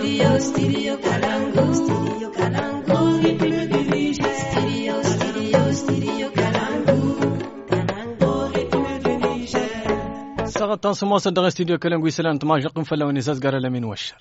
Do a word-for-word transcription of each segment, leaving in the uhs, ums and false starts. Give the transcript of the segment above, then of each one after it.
Studio, studio Kalangu. Studio Kalangu. Studio, studio, studio Kalangu. سقط تنصم وصدق استديو كلام ويسلام تماجق فلا ونساس قال لمن وشر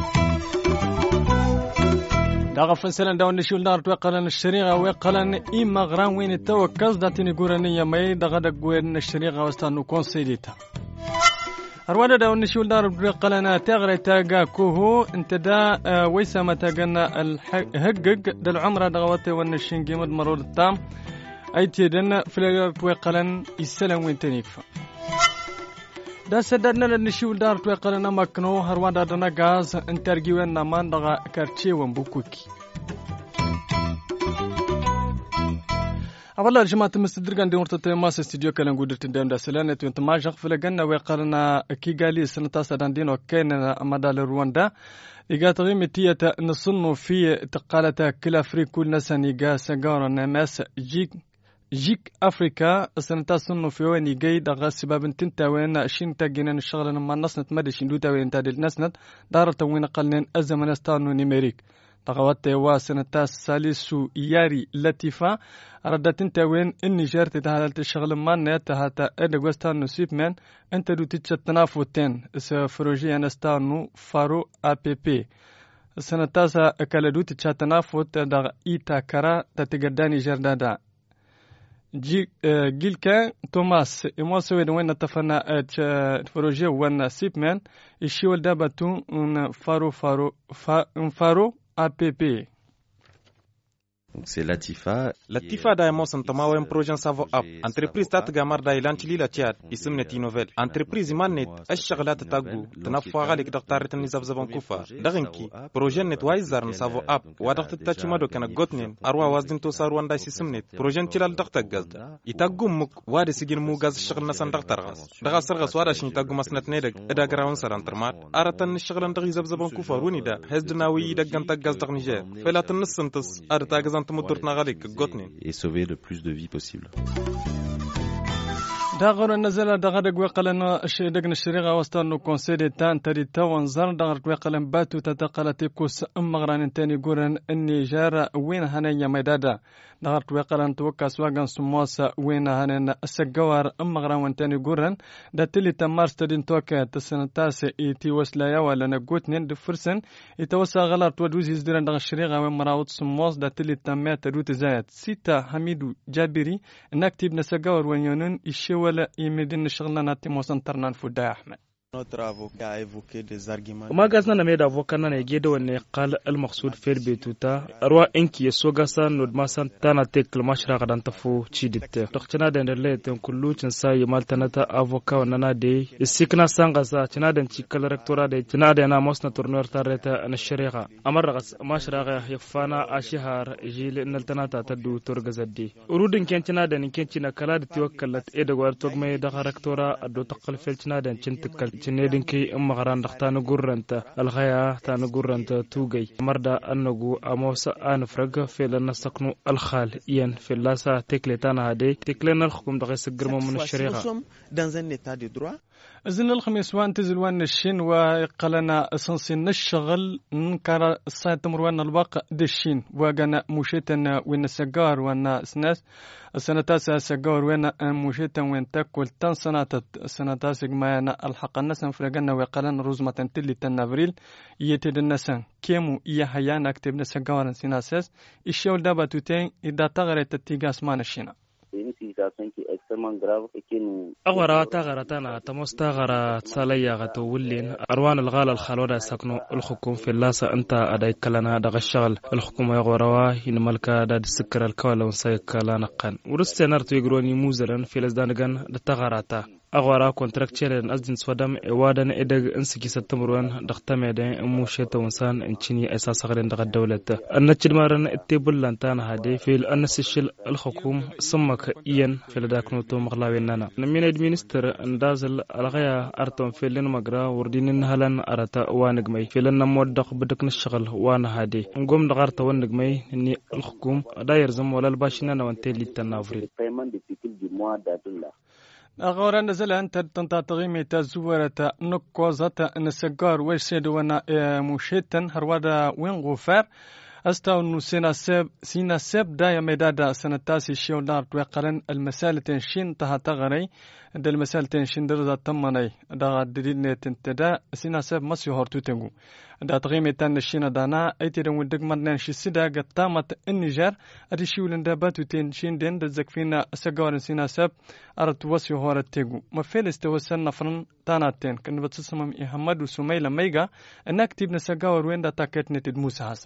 داغ فنسلان داون نشول دار توقلن الشريعة وقلن إما غران وين التوكز داتني قرانية ماي داغ دقوين الشريعة واستانو كونسيديتا أرواد داون نشول دار توقلن تغري تاقا كوهو انت دا ويسا تاقنا الهقق دا العمرة داغواتي ونشين قيمد مرور التام أي تيدن فلا توقلن السلام وين تنيكفا دا سددنا لنشيول دار توقلنا مكنو هروان دانا غاز انترجيوين نامان دغا كارتشي ومبوكوكي أولا جماعة مستدرقان دي مرتطي ماس استديو كالان قدرت ديم دا سلانة وانت ما جاق فلقنا ويقالنا كيغالي سنتاسا داندين وكينا مدال رواندا إيقا تغيمي تيتا نصنو في تقالتا كلا فري كل نسان إيقا سنقارا نماس جيك جيك أفريكا سنتا سنو في وين يجي دغا سباب تنتا وين شين تاجينا الشغل لما نصنت مدى شين دوتا وين تادل نسنت دارت وين قلنا الزمن استانو نيميريك دغوات وا سنتا سالسو ياري لطيفة ردت انت وين النيجر تتهالت الشغل ما نت هاتا ادغوستان نسيب من انت دو تتنافوتين سفروجي انستانو فارو ا بي بي سنتا سا كالدو تتنافوت دغ ايتا كرا تتقداني جردادا جي جيلكا توماس إموسوي وين نتفنا فروجي وين سيبمان الشيول دابتو فارو فارو فارو أ بي بي. Donc c'est Latifa. Latifa da emos antama un projet savo app. Entreprise tat gamar da ilan chili la tiat ismnet novel. Entreprise imanet ashghlat tagu tnafa galik daqtaret ni zabzaban kufa. Daginki projet net waizer savo app wa daqt tachimado kana gotnen arwa wazdin to sarwanda ismnet. Projet tilal daqta gazd. Itagum muk wa de sigin mu gaz shghal nasan daqtargas. Daga sargas wa shin tagu masnat nedeg eda garawan sarantarmat. Aratan shghlan dagi zabzaban kufa runida hazdnawi dagan tagaz dag Niger. Felatan nisntas artagaz et sauver le plus de vies possible. داغر نزل دغدق وقلنا الشيء دقن الشريعة وستانو كونسيدي تان تري توانزر دغر وقلن باتو تتقلتي كوس أمغران تاني قرن النيجار وين هنيا ميدادا دغر وقلن توكاس واغن سموسا وين هنيا السجوار أمغران تاني قرن دا تلي تمارس تدين توكا تسنتاس ايتي وسلايا ولا نقوتنين دفرسن يتوسا غلط ودوزي زدران دغر الشريعة وين مراوت سموس دا تلي تمات تدوت زايد سيتا حميدو جابري نكتب نسجوار وين يونون الشيء ولا يمدين شغلنا ناتي موسن ترنان فودا أحمد. وما قصنا نميد أفوكنا نجد ونقال المقصود في البيتوتا أروى إنكي يسوغاسا نودماسا تانا تيك المشرق غدان تفو تشيدت تخشنا دين رليت كلو تنسا يمال تناتا أفوكا ونانا دي السيكنا سانغاسا تنا دين تشيكال ركتورا دي تنا دينا موسنا تورنور تاريتا نشريغا أمر رغس مشرق يفانا أشهار جيل نلتناتا تدو تورغزد دي ورودن كين تنا دين كين تنا كالاد توكلت إدغوار توغمي دغا ركتورا أدو تقل فيل تنا دين تنتكال تنيدنكي أم غران دختان قرنت الغيا تان قرنت توجي مردا أنجو أموس أن فرق في لنا سكنو الخال ين في اللاسة تكلتنا هذه تكلنا الحكم دغيس الجرم من الشريعة. إذن الخميس وان تزلوان الشين وقلنا أسنسين الشغل نكر الساعة مروان الواقع دشين وجنا مشيتنا وين السجار وين سناس السنة تاسع السجار وين مشيتنا وين تأكل تن سنة السنة تاسع ما الحق الناس فرجنا وقلنا رزمة تلي تنافريل يتد الناس كيمو يحيى نكتب السجار سناسس الشغل دابا توتين إذا تغيرت التجاس ما نشينا. أغرى تغرتنا تمستا غرى تساليا غتو ولين أروان الغال الخالودة سكنو الحكوم في اللاسة أنت أدايك لنا دغ الشغل الحكومة يغوروا إن ملكا داد السكر الكوالا ونسايك لانقان ورستي نارتو يقروني موزرا في لزدانغان دتغرتا أغورا كونتراكتشيرن أزدن سودام إوادن إدغ إنسكي ستمروان دختميدين موشيتا ونسان إنشيني أساس غرين دغ الدولة النتشد مارن اتبول لانتان هادي في الأنسيشل الحكوم سمك إيان في لداكنوتو مغلاوين نانا نمين المينستر اندازل الغيا أرتون في لين مغرا وردين هلان أرتا وانقمي في لن نمودق بدكن الشغل وانا هادي نقوم دغارتا وانقمي إني الحكوم داير زم ولا الباشينا وانتي اللي تنافري أغورا نزل أنت تنتظمي تزورة نقوزة نسجار ويسيد ونا مشيتن هروادا وين غفار أستاو إنه سينا سب سينا سب دا يمدادا سنة تاسي شيو دار توقرن المسالة تنشين تها تغري دا المسالة تنشين درزا تمني دا دليل تنتدا سينا سب مسيو هورتو تنغو دا تغيمي تان الشينا دانا ايتي دا ودق مدنان شي سيدا قد تامت النجار ادي شيو لنداباتو تنشين دين دا زكفينا سقوارن سينا سب أرد وسيو هورت تنغو مفيل استوسن نفرن تاناتين كن بتسمم إحمد وسميلة ميغا انك تبنى سقوار وين دا تاكت نتد موسى حسن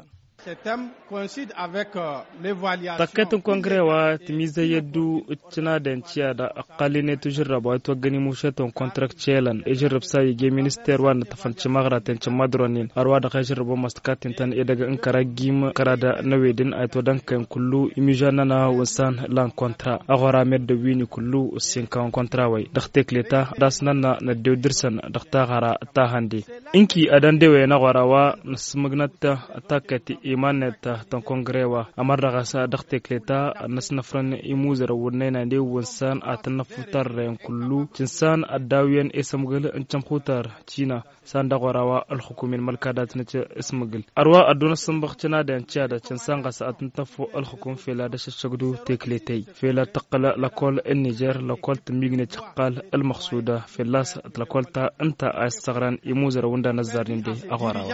تكتم كونغريوا تميزا يدو اتنا دنچيا دا اقاليني تجرب واتو غني موشتون كونتراكتشيلان اجرب ساي جي مينستر وان تفنچ مغرا تنچ مادرونين اروا دا خجرب مستكاتين تن ايدغا انكرا جيم كرادا نويدين ايتو دانكن كلو ايميجاننا وسان لان كونترا اغورا مد ويني كلو سينكان كونترا واي دختك لتا داسننا ندو درسن دختا غرا تاهاندي انكي ادان ديوي نغوراوا نسمغنتا اتاكتي imaneta tan kongrewa amarra gasa dakhte kleta nasnafran imuzara wurnena de wonsan atana futar ren kullu cinsan adawiyan ismgal ancam khutar china sanda qorawa al hukumin malkadat na ismgal arwa aduna sambakhna da ciada cinsan gasa atantafu al hukum fela da shagdu tekletay fela taqala la kol en niger la kol tmigne tqal al maqsuda felas la kol ta anta astagran imuzara wunda nazarin de agwarawa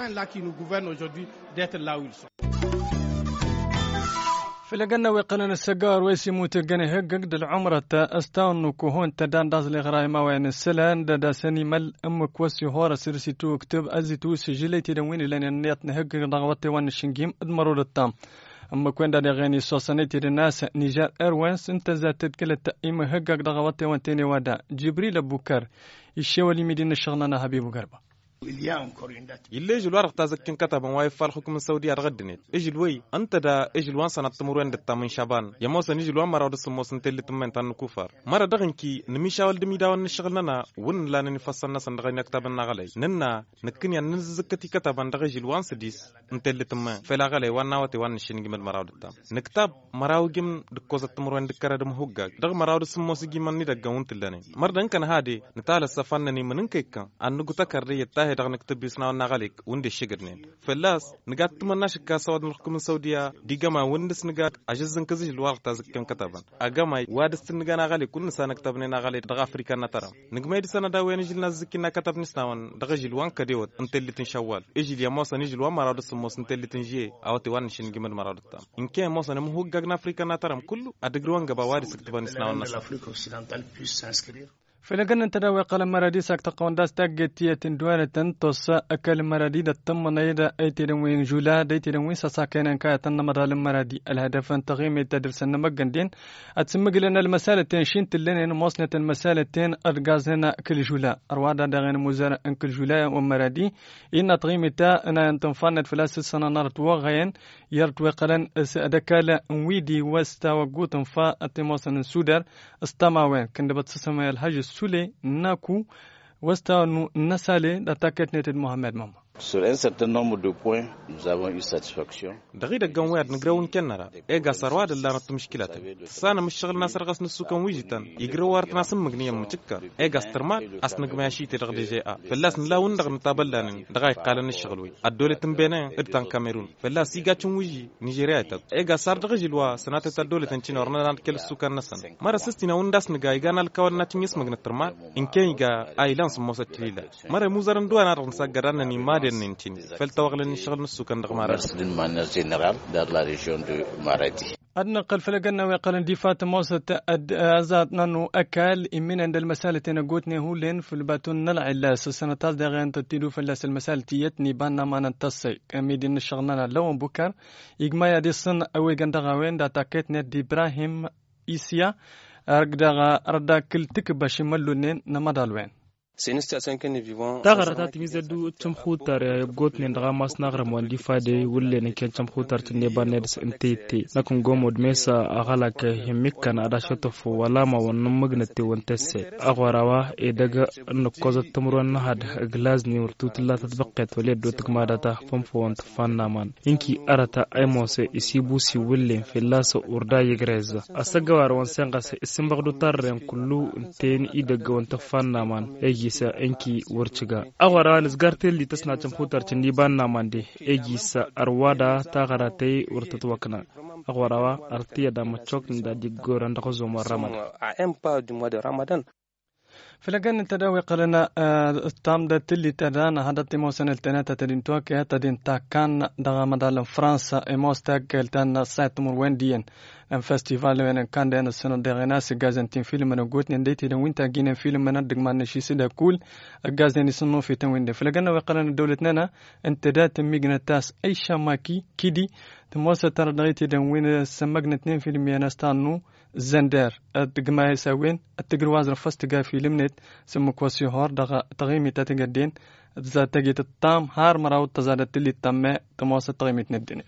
في لجنة وقلنا السجار ويسموت الجنة هجج العمرة أستاون كهون تدان داز الغراي ما وين السلان دا سني مل أم كوسي هورا سيرسي تو كتب أزيتو سجلتي دوين لين النيات نهجج ضغطي وان الشنجيم أدمروا للتام أما كون دا غني سوسانيتي الناس نيجر إيروينز انت ذات كل التأيم هجج ضغطي وان تاني ودا جبريل بوكر الشوالي مدينة الشغلانة حبيب غربة يلي اجل ورق تازكين كتابا وايف الحكومة السعودية رغدنت اجل وي انت دا اجل وان سنة تمرين دتا من شابان يا موسى نجل وان مرا ودس موسى نتلي تمن تان كفار مرا دغنكي نميشا ولد ميدا ون نشغلنا ون لا نفصلنا سن دغن كتابنا غلي ننا نكن ين نزكتي كتابا دغ اجل وان سديس نتلي تمن فلا غلي وان ناوتي وان نشينغي من مرا ودتا نكتاب مراو جيم دكوز تمرين دكرا دم هوغا دغ مرا ودس موسى جيم ني دغ ون تلاني مرا كان هادي نتال سفنني من كيكا ان نغتا كريه تاه دغ نكتب بيسنا نغاليك وندي شجرنين فلاس نقات تمنى شكا سواد الحكومة السعودية دي جما وندس نقات عجزن كزي الوقت تازكين كتابا أجمع وادس نقا نغالي كل نسانا كتابنا نغالي دغا أفريقيا نترى نجمع دي سنة داوين يجي نازكين كتاب نسناون دغا جلوان كديوت انت اللي تنشوال يجي يا موسى نيجي لوان مراد السموس انت اللي تنجي أو توان نشين جمل مراد التام إن كان موسى نمهوج جنا أفريقيا نترى كله أدقروان جبا وادس كتابا نسناون نسا في لجنة تداوي قال مراديس أكتقون داس تاجتية تندوانة تنتص أكل مرادي التم نيدا أي تدوين جولا دي تدوين سساكين كاية تنمر المرادي الهدف أن تغيم تدرس النمجندين أتسمج لنا المسالة تنشين تلين موصنة المسالة تين أرجازنا كل جولا أروادا دغين مزار أن كل جولا ومرادي إن تغيم تا أنا أنتنفنت في لاس السنة نارت وغين يرتوي قلن أدكالا ويدي وستا وجوتن فا أتموسن السودر استماوين كند بتسمى الحاج سولي ناكو وستانو نسالي داتاكت نيتد محمد ماما. Sur un certain nombre de points, nous avons eu satisfaction. دقيقة جواد نقرأون كنرا إيجا سرواد اللي نط مشكلته سانا مش شغل ناس رقص نسوكا ويجتن يقرأوا ورت ناس مغنية متشكر إيجا استرمال أصنق ماشي ترغد جاء فلاس نلاون دغ نتابلان دقائق قال نشغلوي الدولة تنبينا إدتان كاميرون فلاس يجا تشويجي نيجيريا تب إيجا صار دغ جلوا سنات الدولة تنشين ورنا نان كل السكان نسن مرة سستنا ونداس نجا يجانا الكوان ناتين يسمع نترمال إن كان يجا أيلان سموسة تليلا مرة موزارن دوانا رنسا جرانا نيمادن ننتين فلتوغل نشغل نسوكان دغ مارس D'une manière générale, dans la région de Maradi. أدنقل فلقنا ويقال ديفات موسى أزاد نانو أكل إمين عند المسالة نقوتني هو لين في الباتون نلع اللاس السنة تاز دغين تتيلو في اللاس المسالة تيتني بانا ما ننتصي كميدين الشغلنا لون بكر إجماع يدي الصن أوي جندغاوين دا تاكيت نت إبراهيم إيسيا أرقدغا أردا كل تكبا شمالونين نمدالوين tagarata timizadu chamkhutar gotne ndaga masnagra mondi fade wulle ne ken chamkhutar tinde baned ntete nakon gomod mesa agalak himikkan ada shotofo wala ma wonnum magnate wontesse agwarawa e daga no koza tamruan had glazni urtutla tatbaqat wali do tgmadata pomfo wont fannaman inki arata aymose isibusi wulle filasa urda yegreza asagawar won sangase isimbagdu tarren kullu nteni idaga wont fannaman egisa enki warciga awara nisgartel li tasna chamkhutar tindi banna mande egisa arwada tagaratay urtat wakna awarawa artiya da machok nda digora ndaxo mo ramadan a un pas du mois de ramadan فلقنا تداوي قلنا تام ده تلي تدانا هذا تيمو سنة التناتة تدين توكي تدين تاكان دغا مدال فرنسا إموس تاكل تانا سايت مروين ديان ام فestival وين كان دين السنة دغنا سجازنتين فيلم من قوتني نديتي دون وين تاجين فيلم من دغ ما نشي سيدا كول جازني سنو في تنوين ده فلقنا وقلنا دولتنا انت دا تميغنا تاس اي شاماكي كيدي تموسى ترى دغيتي دون وين سمجنا اثنين فيلم ينستانو زندر الدقما يساوين التقرواز رفست جا في لمنت سمو كوسي هور دغا تغيمي تاتنجدين تزا تجيت الطام هار مراو تزادت اللي الطماء تموسى تغيمي تندين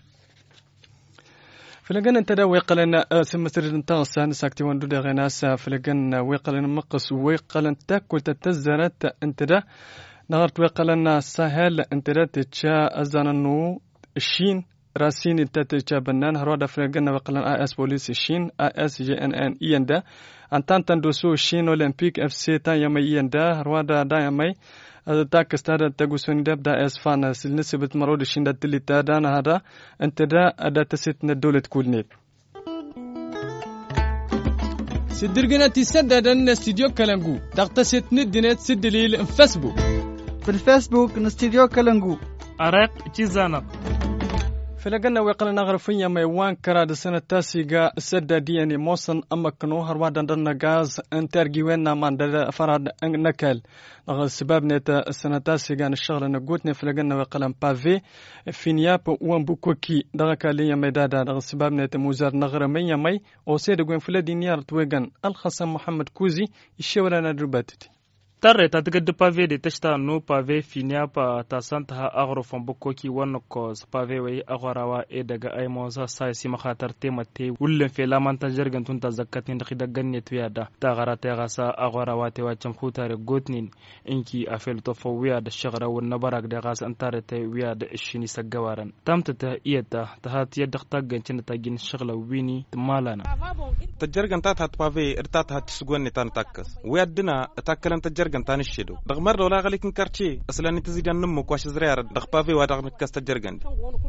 فلقنا انت دا ويقلنا سم سرد انتغسان ساكتي واندو دا غناسا فلقنا ويقلنا مقص ويقلنا تاكل تتزرت انت دا نغرت ويقلنا سهل انت دا تتشا ازاننو الشين راسين التاتي بنان هرودا فرقنا وقلن آي اس بوليس الشين آي اس جي ان ان اي اندا انتان تندوسو الشين اولمبيك اف سي تا يمي اي اندا هرودا دا يمي تاك استاد تاغوسون داب دا اس فان نسبة مرود الشين دا تلي تادانا هذا انت دا ادا تسيتنا الدولة كولنيت سدرقنا تسدد ان استديو كالانجو دغتا ستني دينات سدليل فيسبوك في الفيسبوك نستديو كالانجو أرق تيزانا فلقنا ويقلنا غرفيا ميوان كراد سنة تاسيقا سدى دياني موسن أما كنو هروادا دانا غاز انترجيونا من دا فراد نكال نغل سباب نيتا سنة تاسيقا الشغل نقوتني فلقنا ويقلنا بافي فينياب وان بوكوكي دغاكا ليا ميدادا نغل سباب نيتا موزار نغرميا مي وسيد قوين فلادي نيار تويقان الخصم محمد كوزي الشوالنا درباتتي tarre ta tiga de pave de testa no pave finia pa ta santa ha agro fon bokoki wonno ko pave way agwarawa e daga ay mo sa sai si ma khatar temate wullen fe la man ta jergan tun ta zakati ndax da ganne tuyada ta garata gasa agwarawa te wacam khutare gotnin inki afel to fo wiya da shagra won nabarak da gas antare te wiya da shini sagawaran tamta ta iyata ta hat yadda ta gancin ta gin shagla wini malana ta jergan ta ta pave irta ta tisgonne tan takkas wiyadina takkalan ta jergan tani shido dag mar wala galikin karche aslan tizidan num ko shizriyar dag pave wa dag kasta jergan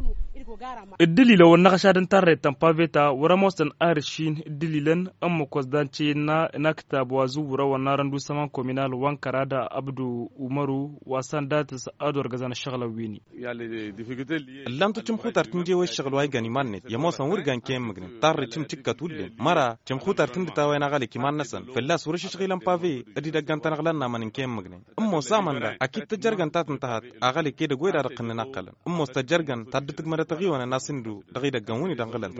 الدليل والنقشة دنتر تنبافيتا ورموسن أرشين الدليلن أم كوزدانشي نا نكتب وزورا ونارندو سمان كومينال وان كرادا أبدو ومرو واسان داتس أدور غزان الشغل ويني لم تتم خوتر تنجي والشغل واي غاني مانت يموسن ورغان كيم مغنم تار تم تكا تولين مرا تم خوتر تندتا وين غالي كيمان نسن فلاس ورش شغيلن بافي ادي دغان تنغلنا من كيم مغنم امو سامن دا اكيد تجرغان تات انتهت اغالي كيد غويدا رقن نقل امو تجرغان تدتك مرت وانا ناسندو دغيدا غوني دانغلان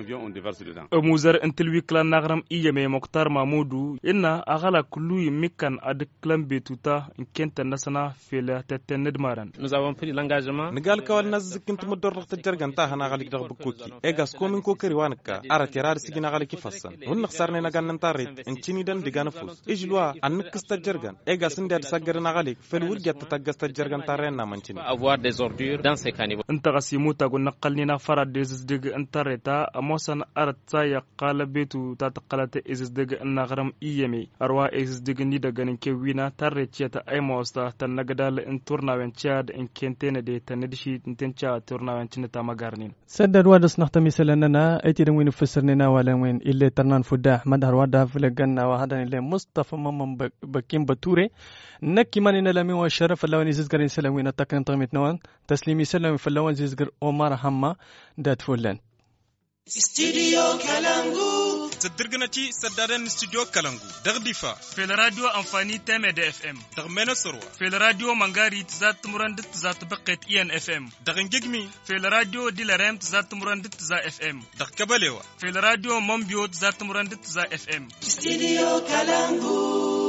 موزر انتلوي كلان نغرم ايامي مختار محمودو ان اغلا كلو يمكن ادكلم بيتوتا ان كنت نسنا في لا تتندمارن nous avons pris l'engagement نقال كوال ناس كنت مدور رخت الجرغان تا هنا غالي دغ بكوكي ايغاس كومين كوكري وانكا ارتي رار سيغنا غالي كيفسن ون خسرنا نغان ننتاريت انتيني دن دغان فوس اجلوا انكست الجرغان ايغاس ندير سغرنا غالي فالورجا تتغست الجرغان تارينا منتيني avoir des ordures dans ces caniveaux انت غسيموتا نقلنا فرد ديز دغ انترتا اموسن ارتا يقال بيتو تتقلت از دغ نغرم ايمي اروا از دغ ني دغن كوينا ترچيتا ايموستا تنغدال ان تورناوين تشاد ان كنتين دي تندشي تنتشا تورناوين تنتا مغارنين سدد وادس نخت مثلنا ايتي دن وين فسرنا ولا وين الا ترنان فدا احمد هروادا فلغنا وهذا اللي مصطفى مم بكيم بتوري نكي من لمي وشرف لواني زغرين سلامين تكن طميت نوان تسليمي سلام فلوان زغر عمر حما دات فولن استديو كالانغو تدرغنتي سدادن استوديو كالانغو دغديفا في الراديو انفاني تام دي اف ام دغمنا سروا في الراديو مانغاري تزات مرندت تزات بقيت اي ان اف ام دغنجغمي في الراديو ديلارم تزات مرندت تزا اف ام دغكبليوا في الراديو مومبيو تزات مرندت تزا اف ام استديو كالانغو